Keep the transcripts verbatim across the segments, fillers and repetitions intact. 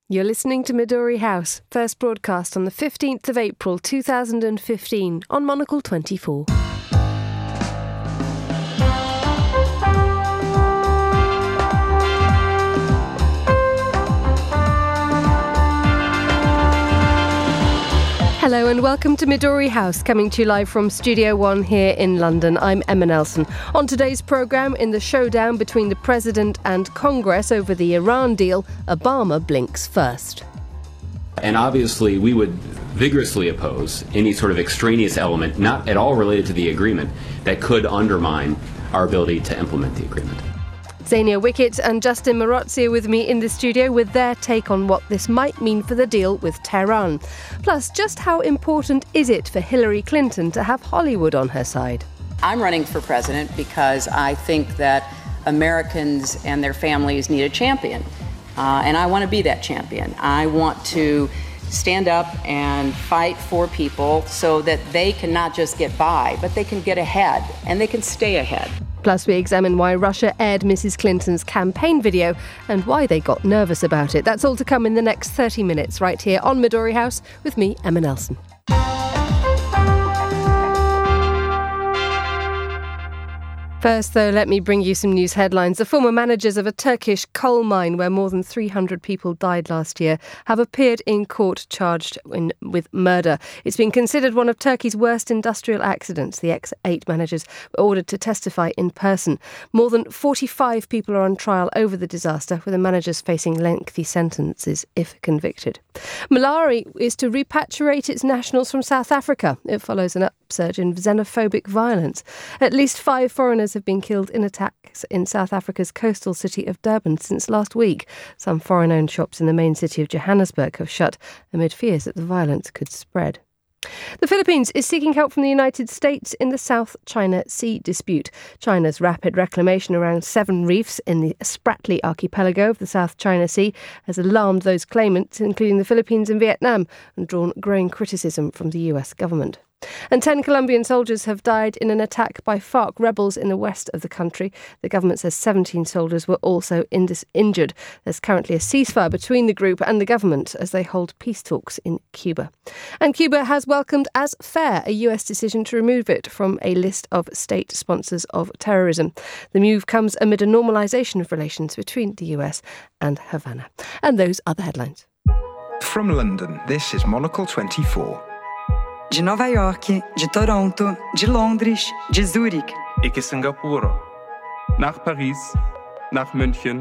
You're listening to Midori House, first broadcast on the fifteenth of April two thousand fifteen on Monocle twenty-four. Hello and welcome to Midori House, coming to you live from Studio One here in London. I'm Emma Nelson. On today's programme, in the showdown between the President and Congress over the Iran deal, Obama blinks first. And obviously we would vigorously oppose any sort of extraneous element, not at all related to the agreement, that could undermine our ability to implement the agreement. Zania Wickett and Justin Marozzi are with me in the studio with their take on what this might mean for the deal with Tehran. Plus, just how important is it for Hillary Clinton to have Hollywood on her side? I'm running for president because I think that Americans and their families need a champion. Uh, and I want to be that champion. I want to stand up and fight for people so that they can not just get by, but they can get ahead and they can stay ahead. Plus, we examine why Russia aired Missus Clinton's campaign video and why they got nervous about it. That's all to come in the next thirty minutes right here on Midori House with me, Emma Nelson. First, though, let me bring you some news headlines. The former managers of a Turkish coal mine where more than three hundred people died last year have appeared in court charged in, with murder. It's been considered one of Turkey's worst industrial accidents. The ex-eight managers were ordered to testify in person. More than forty-five people are on trial over the disaster, with the managers facing lengthy sentences if convicted. Malawi is to repatriate its nationals from South Africa. It follows an upsurge in xenophobic violence. At least five foreigners have been killed in attacks in South Africa's coastal city of Durban since last week. Some foreign-owned shops in the main city of Johannesburg have shut amid fears that the violence could spread. The Philippines is seeking help from the United States in the South China Sea dispute. China's rapid reclamation around seven reefs in the Spratly archipelago of the South China Sea has alarmed those claimants, including the Philippines and Vietnam, and drawn growing criticism from the U S government. And ten Colombian soldiers have died in an attack by FARC rebels in the west of the country. The government says seventeen soldiers were also indis- injured. There's currently a ceasefire between the group and the government as they hold peace talks in Cuba. And Cuba has welcomed as fair a U S decision to remove it from a list of state sponsors of terrorism. The move comes amid a normalisation of relations between the U S and Havana. And those are the headlines. From London, this is Monocle twenty-four. De Nova York, de Toronto, de Londres, de Zurich. Ik is Singapore. Nach Paris, nach München.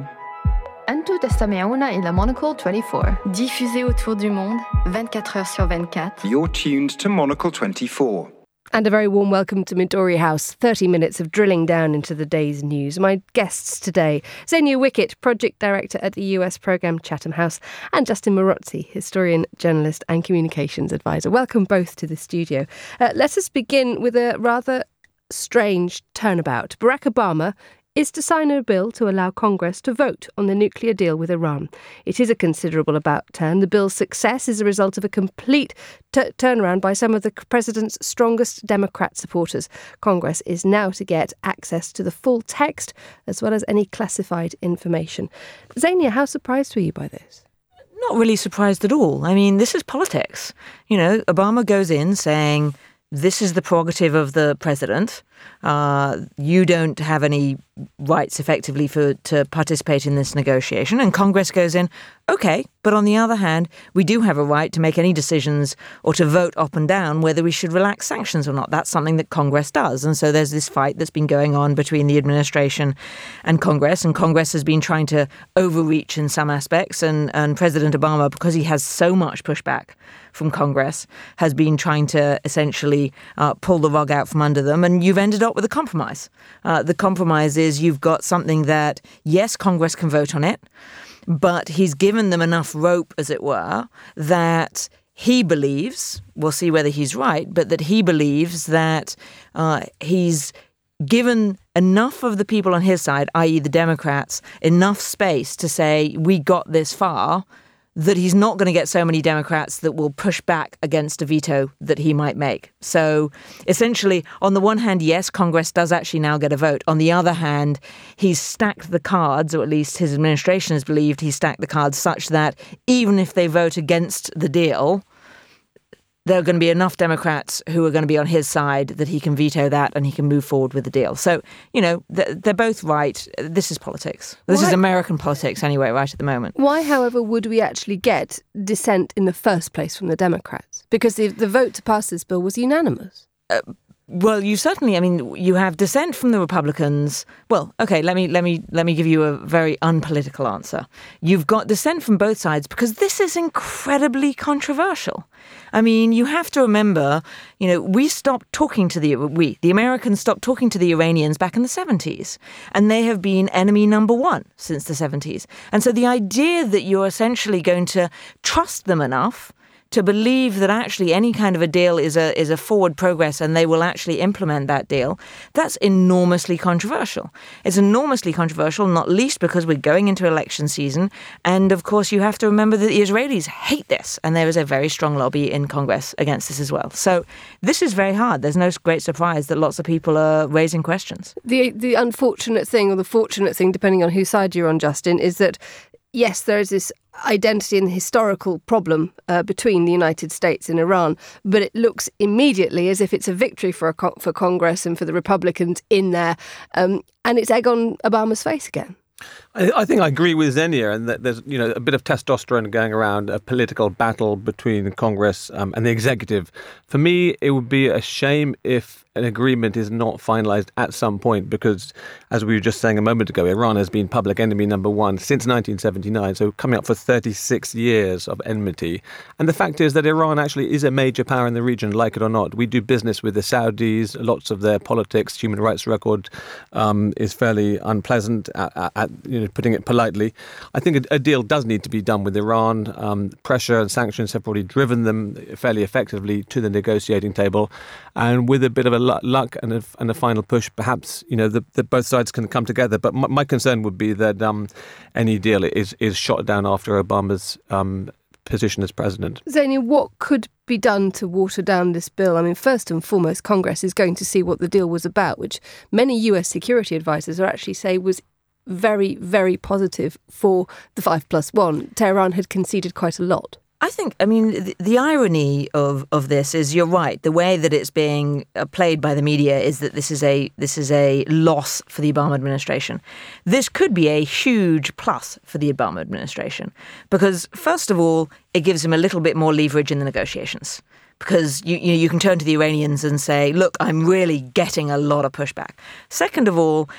أنتم تستمعون إلى Monocle twenty-four. Diffusé autour du monde, vingt-quatre heures sur vingt-quatre. You're tuned to Monocle twenty-four. And a very warm welcome to Midori House, thirty minutes of drilling down into the day's news. My guests today, Zania Wickett, Project Director at the U S programme Chatham House, and Justin Marozzi, historian, journalist and communications advisor. Welcome both to the studio. Uh, let us begin with a rather strange turnabout. Barack Obama is to sign a bill to allow Congress to vote on the nuclear deal with Iran. It is a considerable about turn. The bill's success is a result of a complete t- turnaround by some of the president's strongest Democrat supporters. Congress is now to get access to the full text as well as any classified information. Zania, how surprised were you by this? Not really surprised at all. I mean, this is politics. You know, Obama goes in saying, this is the prerogative of the president. Uh, you don't have any rights effectively for to participate in this negotiation. And Congress goes in, OK, but on the other hand, we do have a right to make any decisions or to vote up and down whether we should relax sanctions or not. That's something that Congress does. And so there's this fight that's been going on between the administration and Congress. And Congress has been trying to overreach in some aspects. And, and President Obama, because he has so much pushback from Congress, has been trying to essentially uh, pull the rug out from under them. And you've ended up with a compromise. Uh, the compromise is you've got something that, yes, Congress can vote on it, but he's given them enough rope, as it were, that he believes, we'll see whether he's right, but that he believes that uh, he's given enough of the people on his side, that is the Democrats, enough space to say, we got this far, that he's not going to get so many Democrats that will push back against a veto that he might make. So essentially, on the one hand, yes, Congress does actually now get a vote. On the other hand, he's stacked the cards, or at least his administration has believed he's stacked the cards such that even if they vote against the deal, there are going to be enough Democrats who are going to be on his side that he can veto that and he can move forward with the deal. So, you know, they're both right. This is politics. This Why? is American politics anyway, right at the moment. Why, however, would we actually get dissent in the first place from the Democrats? Because the, the vote to pass this bill was unanimous. Uh, Well, you certainly, I mean, you have dissent from the Republicans. Well, okay, let me let me let me give you a very unpolitical answer. You've got dissent from both sides because this is incredibly controversial. I mean, you have to remember, you know, we stopped talking to the we the Americans stopped talking to the Iranians back in the seventies, and they have been enemy number one since the seventies. And so the idea that you're essentially going to trust them enough to believe that actually any kind of a deal is a is a forward progress and they will actually implement that deal, that's enormously controversial. It's enormously controversial, not least because we're going into election season. And of course, you have to remember that the Israelis hate this. And there is a very strong lobby in Congress against this as well. So this is very hard. There's no great surprise that lots of people are raising questions. The the unfortunate thing, or the fortunate thing, depending on whose side you're on, Justin, is that yes, there is this identity and historical problem uh, between the United States and Iran, but it looks immediately as if it's a victory for a co- for Congress and for the Republicans in there, um, and it's egg on Obama's face again. I, I think I agree with Xenia, and that there's you know a bit of testosterone going around, a political battle between Congress um, and the executive. For me, it would be a shame if an agreement is not finalized at some point, because, as we were just saying a moment ago, Iran has been public enemy number one since nineteen seventy-nine, so coming up for thirty-six years of enmity. And the fact is that Iran actually is a major power in the region, like it or not. We do business with the Saudis. Lots of their politics, human rights record um, is fairly unpleasant, at, at, you know, putting it politely. I think a, a deal does need to be done with Iran. Um, pressure and sanctions have probably driven them fairly effectively to the negotiating table. And with a bit of a luck and a, and a final push, perhaps, you know, the, the both sides can come together. But my, my concern would be that um, any deal is, is shot down after Obama's um, position as president. Xenia, what could be done to water down this bill? I mean, first and foremost, Congress is going to see what the deal was about, which many U S security advisors are actually say was very, very positive for the five plus one. Tehran had conceded quite a lot. I think, I mean, the, the irony of, of this is, you're right, the way that it's being uh, played by the media is that this is a this is a loss for the Obama administration. This could be a huge plus for the Obama administration because, first of all, it gives him a little bit more leverage in the negotiations. Because you, you, you can turn to the Iranians and say, look, I'm really getting a lot of pushback. Second of all,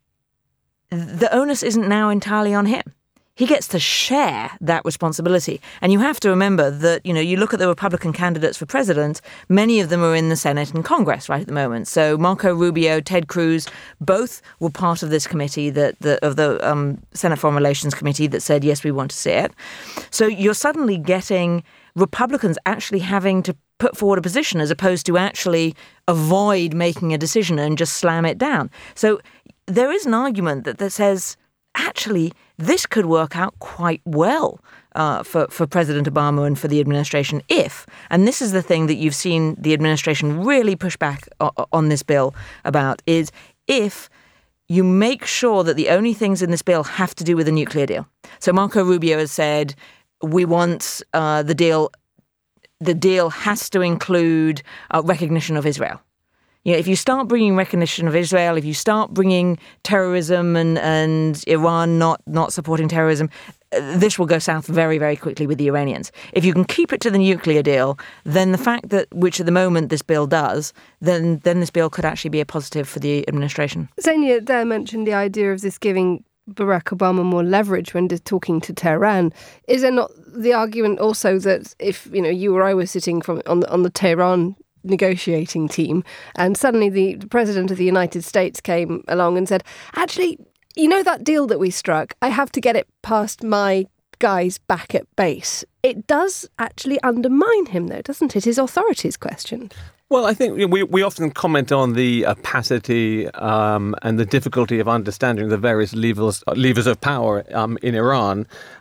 the onus isn't now entirely on him. He gets to share that responsibility. And you have to remember that, you know, you look at the Republican candidates for president, many of them are in the Senate and Congress right at the moment. So Marco Rubio, Ted Cruz, both were part of this committee, that the, of the um, Senate Foreign Relations Committee that said, yes, we want to see it. So you're suddenly getting Republicans actually having to put forward a position as opposed to actually avoid making a decision and just slam it down. So there is an argument that, that says, actually, this could work out quite well uh, for, for President Obama and for the administration if, and this is the thing that you've seen the administration really push back o- on this bill about, is if you make sure that the only things in this bill have to do with a nuclear deal. So Marco Rubio has said, we want uh, the deal, the deal has to include uh, recognition of Israel. You know, if you start bringing recognition of Israel, if you start bringing terrorism and, and Iran not, not supporting terrorism, this will go south very, very quickly with the Iranians. If you can keep it to the nuclear deal, then the fact that, which at the moment this bill does, then, then this bill could actually be a positive for the administration. Xenia there mentioned the idea of this giving Barack Obama more leverage when talking to Tehran. Is there not the argument also that if, you know, you or I were sitting from on the, on the Tehran negotiating team and suddenly the President of the United States came along and said, actually, you know that deal that we struck, I have to get it past my guys back at base. It does actually undermine him, though, doesn't it? His authority is questioned. Well, I think we we often comment on the opacity um, and the difficulty of understanding the various levers levers of power um, in Iran.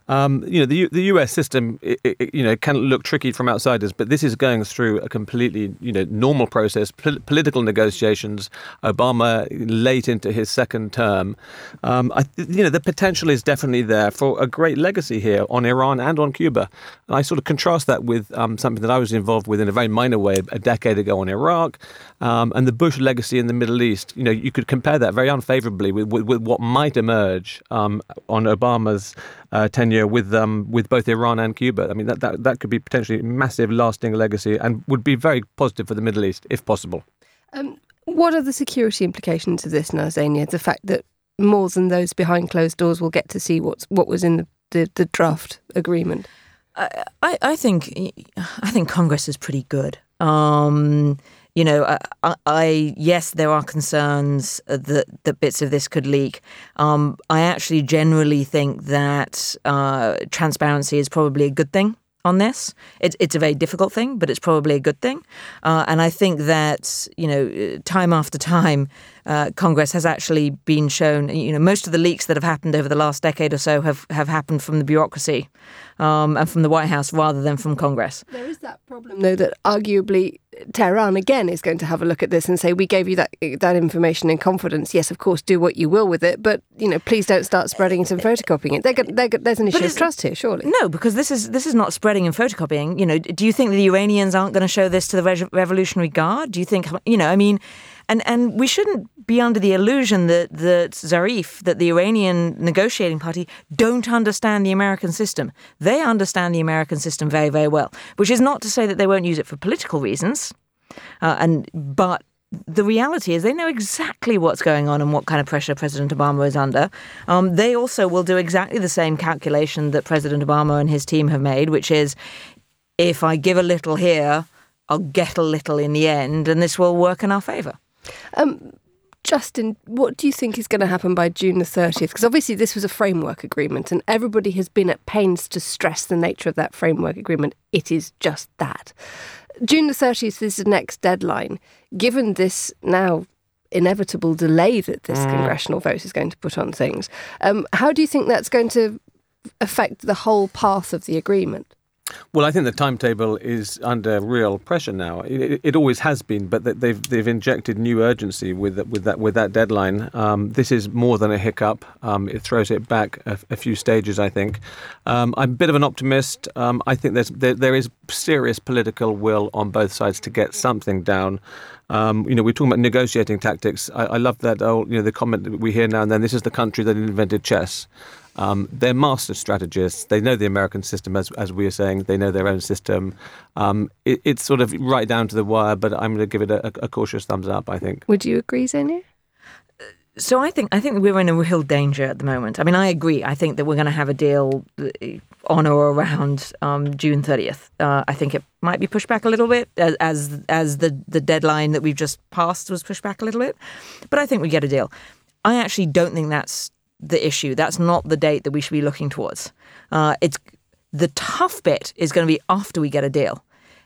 Um, you know, the the U S system, it, it, you know, can look tricky from outsiders, but this is going through a completely, you know, normal process, pol- political negotiations. Obama late into his second term. Um, I, you know, the potential is definitely there for a great legacy here on Iran and on Cuba. And I sort of contrast that with um, something that I was involved with in a very minor way a decade ago on Iraq um, and the Bush legacy in the Middle East. You know, you could compare that very unfavorably with, with, with what might emerge um, on Obama's Uh, tenure with um, with both Iran and Cuba. I mean, that, that that could be potentially a massive, lasting legacy and would be very positive for the Middle East, if possible. Um, what are the security implications of this now, Zenia? The fact that more than those behind closed doors will get to see what's what was in the, the, the draft agreement? I, I, I think I think Congress is pretty good. Um, You know, I, I yes, there are concerns that, that bits of this could leak. Um, I actually generally think that uh, transparency is probably a good thing on this. It, it's a very difficult thing, but it's probably a good thing. Uh, and I think that, you know, time after time, uh, Congress has actually been shown, you know, most of the leaks that have happened over the last decade or so have, have happened from the bureaucracy um, and from the White House rather than from Congress. There is that problem, though, that arguably Tehran again is going to have a look at this and say, we gave you that that information in confidence. Yes, of course, do what you will with it, but you know, please don't start spreading it and photocopying it. They're, they're, there's an issue of trust here, surely. No, because this is this is not spreading and photocopying. You know, do you think the Iranians aren't going to show this to the Re- Revolutionary Guard? Do you think, you know, I mean, and and we shouldn't be under the illusion that that Zarif, that the Iranian negotiating party, don't understand the American system. They understand the American system very, very well, which is not to say that they won't use it for political reasons. Uh, and but the reality is they know exactly what's going on and what kind of pressure President Obama is under. Um, they also will do exactly the same calculation that President Obama and his team have made, which is, if I give a little here, I'll get a little in the end, and this will work in our favour. Um, Justin, what do you think is going to happen by June the thirtieth? Because obviously this was a framework agreement and everybody has been at pains to stress the nature of that framework agreement. It is just that. June the thirtieth is the next deadline. Given this now inevitable delay that this mm. congressional vote is going to put on things, um, how do you think that's going to affect the whole path of the agreement? Well, I think the timetable is under real pressure now. It, it always has been, but they've they've injected new urgency with with that with that deadline. Um, this is more than a hiccup. Um, it throws it back a, a few stages, I think. Um, I'm a bit of an optimist. Um, I think there's there, there is serious political will on both sides to get something down. Um, you know, we're talking about negotiating tactics. I, I love that old, you know, the comment that we hear now and then. This is the country that invented chess. Um, they're master strategists. They know the American system, as as we are saying. They know their own system. Um, it, it's sort of right down to the wire, but I'm going to give it a, a cautious thumbs up, I think. Would you agree, Zenia? So I think I think we're in a real danger at the moment. I mean, I agree. I think that we're going to have a deal on or around um, June thirtieth. Uh, I think it might be pushed back a little bit as as, as the, the deadline that we've just passed was pushed back a little bit. But I think we get a deal. I actually don't think that's the issue. That's not the date that we should be looking towards. Uh, it's the tough bit is going to be after we get a deal.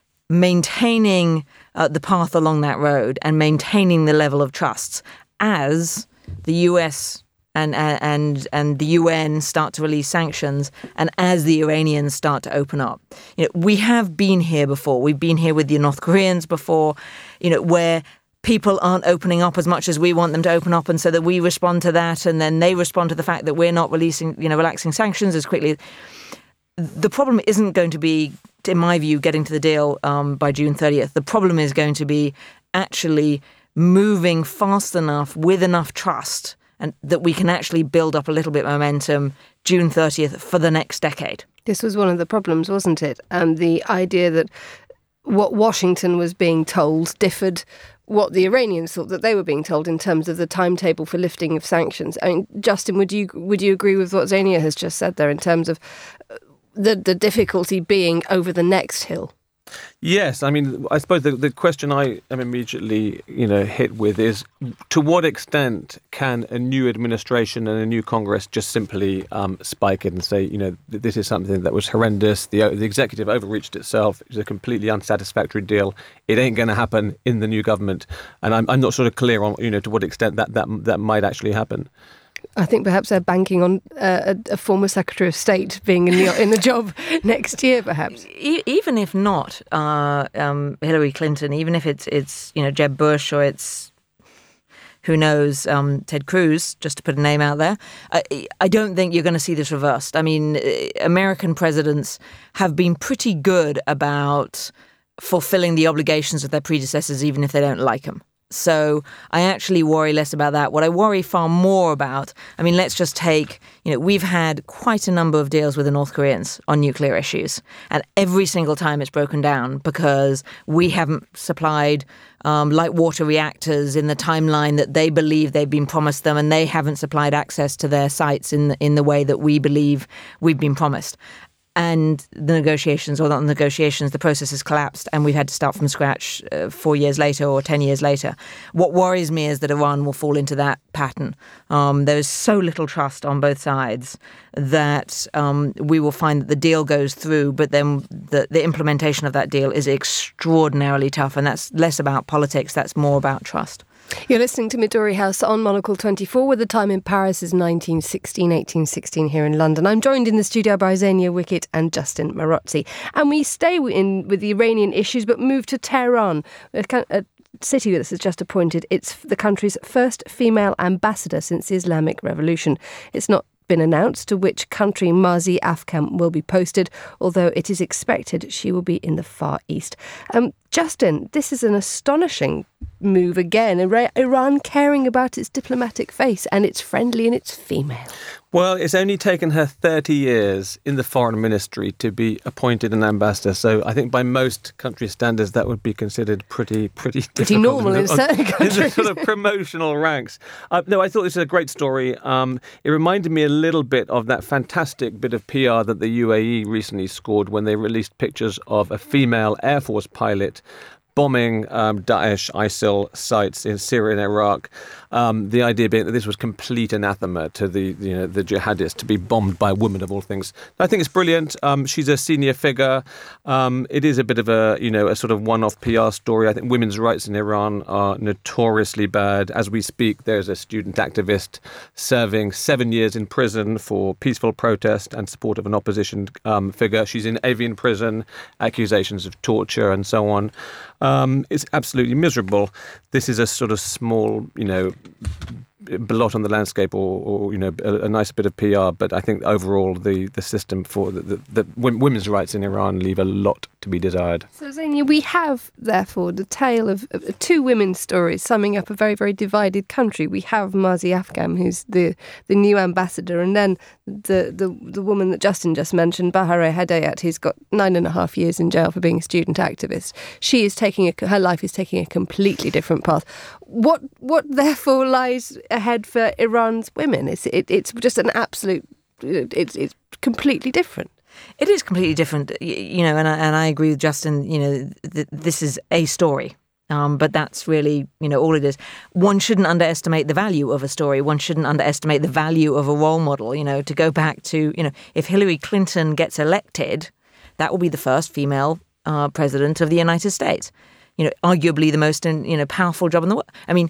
Maintaining uh, the path along that road and maintaining the level of trust as the U S and and and the U N start to release sanctions, and as the Iranians start to open up. You know, we have been here before. We've been here with the North Koreans before. You know, where people aren't opening up as much as we want them to open up, and so that we respond to that, and then they respond to the fact that we're not releasing, you know, relaxing sanctions as quickly. The problem isn't going to be, in my view, getting to the deal um, by June thirtieth. The problem is going to be actually moving fast enough with enough trust, and that we can actually build up a little bit of momentum June thirtieth for the next decade. This was one of the problems, wasn't it? Um, the idea that what Washington was being told differed what the Iranians thought that they were being told in terms of the timetable for lifting of sanctions. I mean, Justin, would you would you agree with what Zenia has just said there in terms of the the difficulty being over the next hill? Yes, I mean, I suppose the, the question I am immediately, you know, hit with is, to what extent can a new administration and a new Congress just simply um, spike it and say, you know, this is something that was horrendous. The the executive overreached itself. It's a completely unsatisfactory deal. It ain't going to happen in the new government. And I'm I'm not sort of clear on, you know, to what extent that that that might actually happen. I think perhaps they're banking on uh, a, a former Secretary of State being in the, in the job next year, perhaps. E- even if not uh, um, Hillary Clinton, even if it's it's you know Jeb Bush or it's who knows um, Ted Cruz, just to put a name out there, I, I don't think you're going to see this reversed. I mean, American presidents have been pretty good about fulfilling the obligations of their predecessors, even if they don't like them. So I actually worry less about that. What I worry far more about, I mean, let's just take, you know, we've had quite a number of deals with the North Koreans on nuclear issues. And every single time it's broken down because we haven't supplied um, light water reactors in the timeline that they believe they've been promised them, and they haven't supplied access to their sites in the, in the way that we believe we've been promised. And the negotiations, or not the negotiations, the process has collapsed and we've had to start from scratch uh, four years later or ten years later. What worries me is that Iran will fall into that pattern. Um, there is so little trust on both sides that um, we will find that the deal goes through, but then the, the implementation of that deal is extraordinarily tough. And that's less about politics, that's more about trust. You're listening to Midori House on Monocle twenty-four, where the time in Paris is nineteen sixteen, eighteen sixteen here in London. I'm joined in the studio by Xenia Wickett and Justin Marozzi. And we stay in with the Iranian issues, but move to Tehran, a, a city that has just appointed its the country's first female ambassador since the Islamic Revolution. It's not been announced to which country Mazi Afkam will be posted, although it is expected she will be in the Far East. Um, Justin, this is an astonishing move again. Iran caring about its diplomatic face, and it's friendly and it's female. Well, it's only taken her thirty years in the foreign ministry to be appointed an ambassador. So I think by most country standards, that would be considered pretty, pretty, pretty normal in, in certain countries. In the sort of promotional ranks. Uh, no, I thought this was a great story. Um, it reminded me a little bit of that fantastic bit of P R that the U A E recently scored when they released pictures of a female Air Force pilot bombing um, Daesh, ISIL sites in Syria and Iraq. Um, the idea being that this was complete anathema to the you know the jihadists to be bombed by a woman of all things. I think it's brilliant. Um, she's a senior figure. Um, it is a bit of a you know a sort of one-off P R story. I think women's rights in Iran are notoriously bad. As we speak, there's a student activist serving seven years in prison for peaceful protest and support of an opposition um, figure. She's in Avian prison, accusations of torture and so on. Um, it's absolutely miserable. This is a sort of small, you know, blot on the landscape, or, or you know, a, a nice bit of P R. But I think overall, the, the system for the, the, the women's rights in Iran leave a lot to be desired. So, Xenia, we have, therefore, the tale of, of two women's stories summing up a very, very divided country. We have Mazi Afkam, who's the, the new ambassador, and then the, the, the woman that Justin just mentioned, Bahareh Hedayat, who's got nine and a half years in jail for being a student activist. She is taking a, her life is taking a completely different path. What, what therefore lies ahead for Iran's women? It's, it, it's just an absolute, it's, it's completely different. It is completely different, you know, and I, and I agree with Justin, you know, th- this is a story, um, but that's really, you know, all it is. One shouldn't underestimate the value of a story. One shouldn't underestimate the value of a role model, you know, to go back to, you know, if Hillary Clinton gets elected, that will be the first female uh, president of the United States. You know, arguably the most, you know, powerful job in the world. I mean,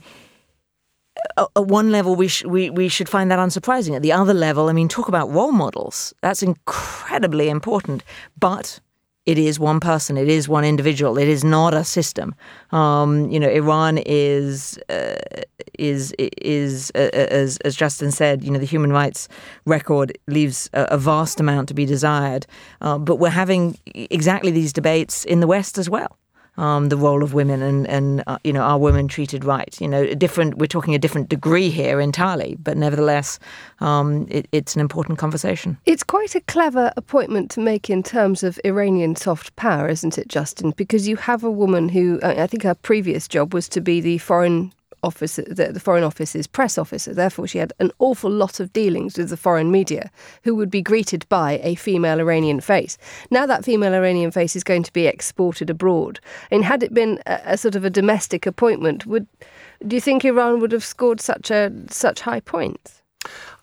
at one level, we, sh- we we should find that unsurprising. At the other level, I mean, talk about role models. That's incredibly important. But it is one person. It is one individual. It is not a system. Um, you know, Iran is uh, is is uh, as as Justin said. You know, the human rights record leaves a, a vast amount to be desired. Uh, but we're having exactly these debates in the West as well. Um, the role of women and, and uh, you know, are women treated right? You know, a different, we're talking a different degree here entirely, but nevertheless, um, it, it's an important conversation. It's quite a clever appointment to make in terms of Iranian soft power, isn't it, Justin? Because you have a woman who, I think her previous job was to be the foreign office, the, the Foreign Office's press officer. Therefore, she had an awful lot of dealings with the foreign media, who would be greeted by a female Iranian face. Now that female Iranian face is going to be exported abroad. And had it been a, a sort of a domestic appointment, would do you think Iran would have scored such a such high points?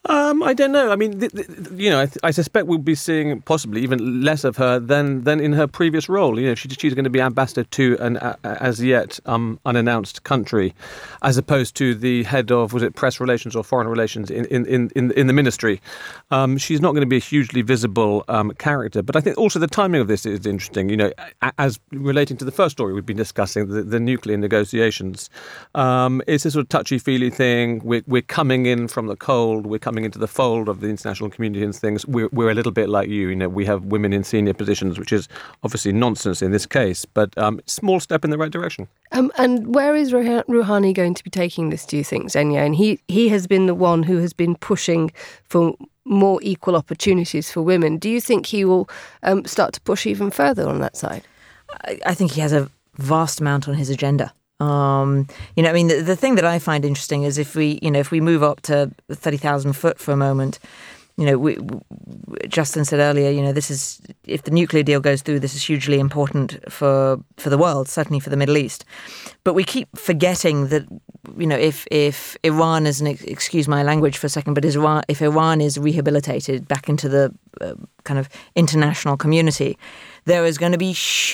Um, I don't know. I mean, th- th- you know, I, th- I suspect we'll be seeing possibly even less of her than than in her previous role. You know, she, she's going to be ambassador to an uh, as yet um, unannounced country, as opposed to the head of, was it press relations or foreign relations in in in, in, in the ministry. Um, she's not going to be a hugely visible um, character. But I think also the timing of this is interesting. You know, as relating to the first story we've been discussing, the, the nuclear negotiations. Um, it's a sort of touchy-feely thing. We're, we're coming in from the cold. We're coming into the fold of the international community and things. We're, we're a little bit like you. You know, we have women in senior positions, which is obviously nonsense in this case, but um, small step in the right direction. Um, and where is Rouhani going to be taking this, do you think, Zenia? And he, he has been the one who has been pushing for more equal opportunities for women. Do you think he will um, start to push even further on that side? I, I think he has a vast amount on his agenda. Um, you know, I mean, the, the thing that I find interesting is if we, you know, if we move up to thirty thousand foot for a moment, you know, we, we, Justin said earlier, you know, this is, if the nuclear deal goes through, this is hugely important for, for the world, certainly for the Middle East. But we keep forgetting that, you know, if, if Iran is, an, excuse my language for a second, but Iran, if Iran is rehabilitated back into the uh, kind of international community, there is going to be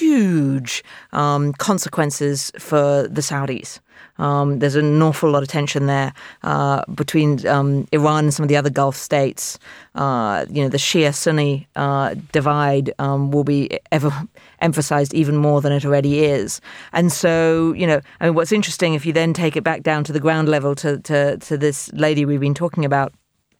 huge um, consequences for the Saudis. Um, there's an awful lot of tension there uh, between um, Iran and some of the other Gulf states. Uh, you know, the Shia-Sunni uh, divide um, will be ever emphasized even more than it already is. And so, you know, I mean, what's interesting, if you then take it back down to the ground level to, to, to this lady we've been talking about,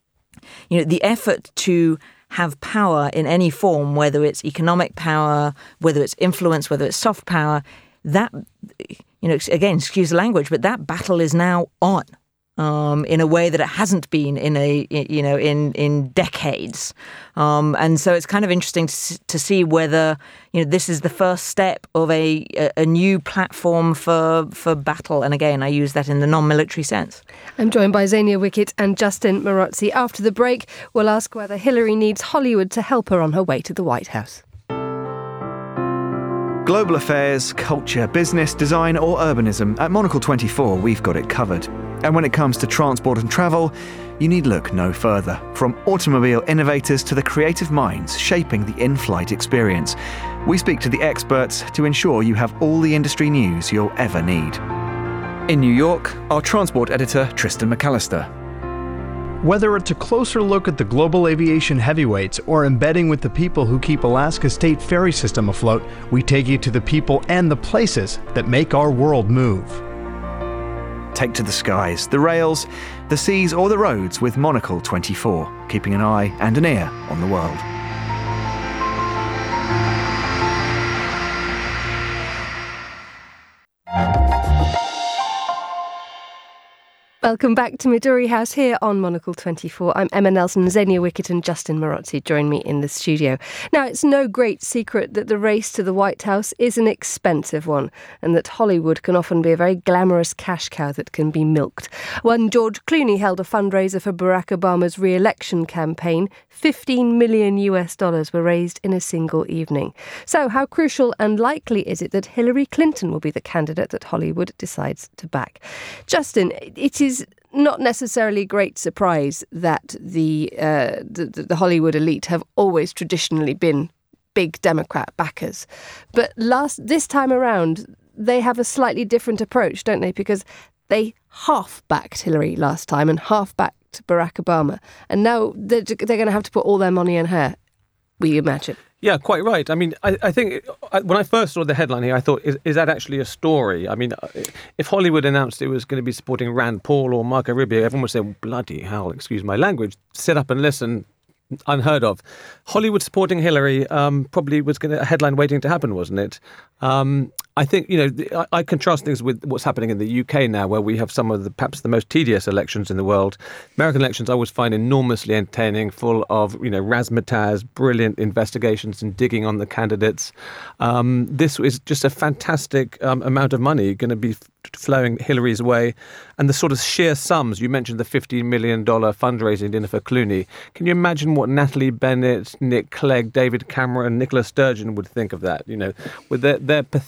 you know, the effort to have power in any form, whether it's economic power, whether it's influence, whether it's soft power, that, you know, again, excuse the language, but that battle is now on um, in a way that it hasn't been in a, you know, in in decades. Um, and so it's kind of interesting to, to see whether, you know, this is the first step of a a new platform for for battle. And again, I use that in the non-military sense. I'm joined by Zenia Wickett and Justin Marazzi. After the break, we'll ask whether Hillary needs Hollywood to help her on her way to the White House. Global affairs, culture, business, design or urbanism, at Monocle twenty-four we've got it covered. And when it comes to transport and travel, you need look no further. From automobile innovators to the creative minds shaping the in-flight experience, we speak to the experts to ensure you have all the industry news you'll ever need. In New York, our transport editor Tristan McAllister. Whether it's a closer look at the global aviation heavyweights or embedding with the people who keep Alaska's state ferry system afloat, we take you to the people and the places that make our world move. Take to the skies, the rails, the seas or the roads with Monocle twenty-four, keeping an eye and an ear on the world. Welcome back to Midori House here on Monocle twenty-four. I'm Emma Nelson, Zenia Wickett and Justin Marazzi join me in the studio. Now, it's no great secret that the race to the White House is an expensive one and that Hollywood can often be a very glamorous cash cow that can be milked. When George Clooney held a fundraiser for Barack Obama's re-election campaign, fifteen million US dollars were raised in a single evening. So how crucial and likely is it that Hillary Clinton will be the candidate that Hollywood decides to back? Justin, it is not necessarily a great surprise that the, uh, the the Hollywood elite have always traditionally been big Democrat backers. But last this time around, they have a slightly different approach, don't they? Because they half-backed Hillary last time and half-backed Barack Obama. And now they're, they're going to have to put all their money on her, we imagine. Yeah, quite right. I mean, I, I think when I first saw the headline here, I thought, is, is that actually a story? I mean, if Hollywood announced it was going to be supporting Rand Paul or Marco Rubio, everyone would say, bloody hell, excuse my language, sit up and listen. Unheard of. Hollywood supporting Hillary um, probably was going to, a headline waiting to happen, wasn't it? Um, I think, you know, I, I contrast things with what's happening in the U K now, where we have some of the perhaps the most tedious elections in the world. American elections I always find enormously entertaining, full of, you know, razzmatazz, brilliant investigations and digging on the candidates. Um, this is just a fantastic um, amount of money going to be flowing Hillary's way. And the sort of sheer sums, you mentioned the fifteen million dollars fundraising dinner for Clooney. Can you imagine what Natalie Bennett, Nick Clegg, David Cameron, Nicola Sturgeon would think of that? You know, with their, their pathetic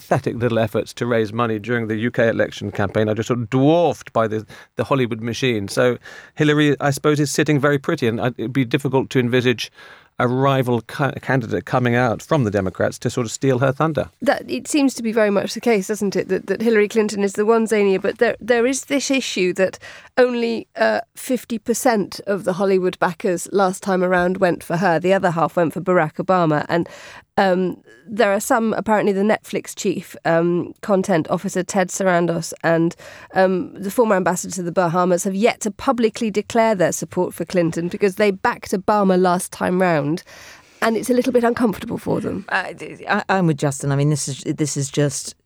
little efforts to raise money during the U K election campaign are just sort of dwarfed by the, the Hollywood machine. So Hillary, I suppose, is sitting very pretty, and it'd be difficult to envisage a rival ca- candidate coming out from the Democrats to sort of steal her thunder. That it seems to be very much the case, doesn't it? That, that Hillary Clinton is the one, Zania, but there there is this issue that only uh, fifty percent of the Hollywood backers last time around went for her. The other half went for Barack Obama. And um, there are some, apparently the Netflix chief um, content officer, Ted Sarandos, and um, the former ambassador to the Bahamas have yet to publicly declare their support for Clinton because they backed Obama last time round. And it's a little bit uncomfortable for them. I, I, I'm with Justin. I mean, this is this is just,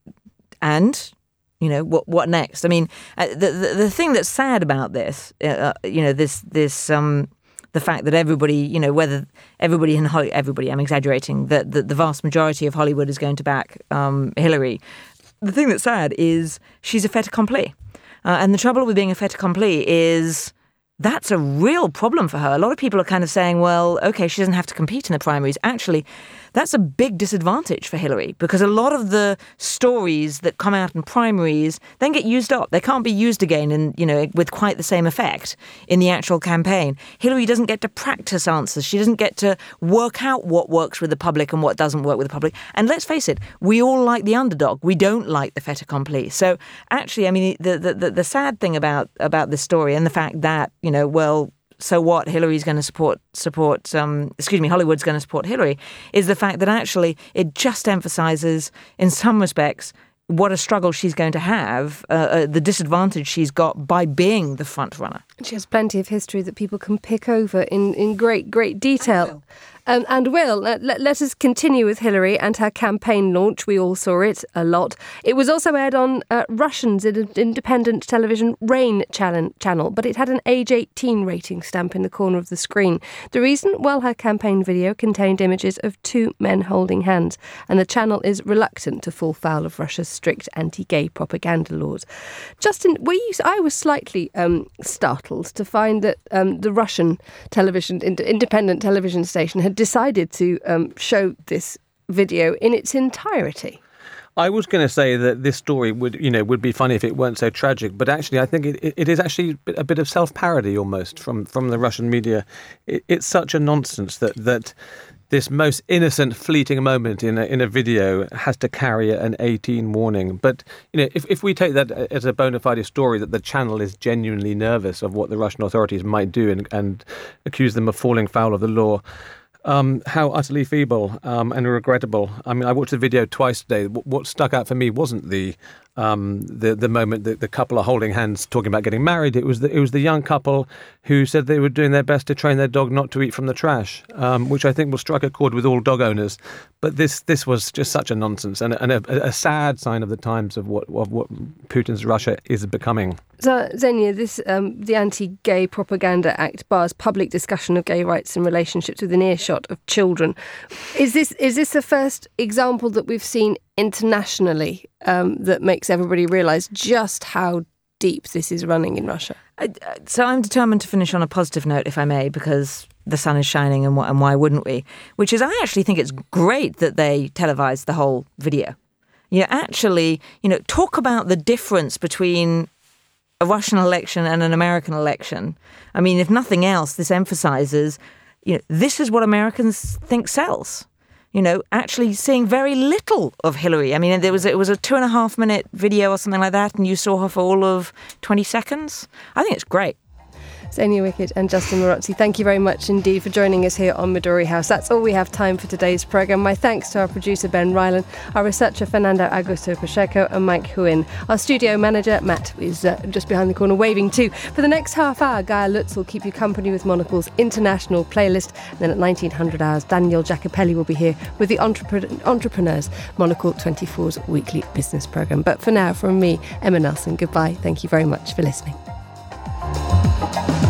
and, you know, what what next? I mean, uh, the, the the thing that's sad about this, uh, you know, this this um the fact that everybody, you know, whether everybody in Hollywood, everybody, I'm exaggerating, that the, the vast majority of Hollywood is going to back um, Hillary. The thing that's sad is she's a fait accompli, uh, and the trouble with being a fait accompli is that's a real problem for her. A lot of people are kind of saying, well, okay, she doesn't have to compete in the primaries. Actually, that's a big disadvantage for Hillary because a lot of the stories that come out in primaries then get used up. They can't be used again in, you know, with quite the same effect in the actual campaign. Hillary doesn't get to practice answers. She doesn't get to work out what works with the public and what doesn't work with the public. And let's face it, we all like the underdog. We don't like the fait accompli. So actually, I mean, the the, the, the sad thing about, about this story and the fact that, you know, well, so what, Hillary's going to support, support um, excuse me, Hollywood's going to support Hillary, is the fact that actually it just emphasises, in some respects, what a struggle she's going to have, uh, uh, the disadvantage she's got by being the front runner. She has plenty of history that people can pick over in, in great, great detail. Um, and Will, uh, let, let us continue with Hillary and her campaign launch. We all saw it a lot. It was also aired on uh, Russian's independent television Rain channel, but it had an age eighteen rating stamp in the corner of the screen. The reason? Well, her campaign video contained images of two men holding hands, and the channel is reluctant to fall foul of Russia's strict anti-gay propaganda laws. Justin, were you, I was slightly um, startled to find that um, the Russian television, independent television station had decided to um, show this video in its entirety. I was going to say that this story would, you know, would be funny if it weren't so tragic, but actually I think it, it is actually a bit of self-parody almost from, from the Russian media. It, it's such a nonsense that that this most innocent, fleeting moment in a, in a video has to carry an eighteen warning. But, you know, if, if we take that as a bona fide story that the channel is genuinely nervous of what the Russian authorities might do and, and accuse them of falling foul of the law, Um, how utterly feeble um, and regrettable. I mean, I watched the video twice today. What stuck out for me wasn't the um, the the moment that the couple are holding hands talking about getting married. It was the, it was the young couple who said they were doing their best to train their dog not to eat from the trash, um, which I think will strike a chord with all dog owners. But this this was just such a nonsense and, and a, a sad sign of the times of what of what Putin's Russia is becoming. So, Xenia, this um, the Anti-Gay Propaganda Act bars public discussion of gay rights and relationships within earshot of children. Is this is this the first example that we've seen internationally um, that makes everybody realise just how deep this is running in Russia? I, so I'm determined to finish on a positive note, if I may, because the sun is shining and, and why wouldn't we? Which is, I actually think it's great that they televised the whole video. You actually, you know, talk about the difference between a Russian election and an American election. I mean, if nothing else, this emphasises, you know, this is what Americans think sells. You know, actually seeing very little of Hillary. I mean, there was it was a two and a half minute video or something like that, and you saw her for all of twenty seconds. I think it's great. Xenia Wickett and Justin Maroczy, thank you very much indeed for joining us here on Midori House. That's all we have time for today's programme. My thanks to our producer Ben Ryland, our researcher Fernando Augusto Pacheco and Mike Huyn. Our studio manager Matt is uh, just behind the corner waving too. For the next half hour, Gaia Lutz will keep you company with Monocle's international playlist. And then at nineteen hundred hours, Daniel Jacopelli will be here with the Entrepre- Entrepreneurs, Monocle twenty-four's weekly business programme. But for now, from me, Emma Nelson, goodbye. Thank you very much for listening.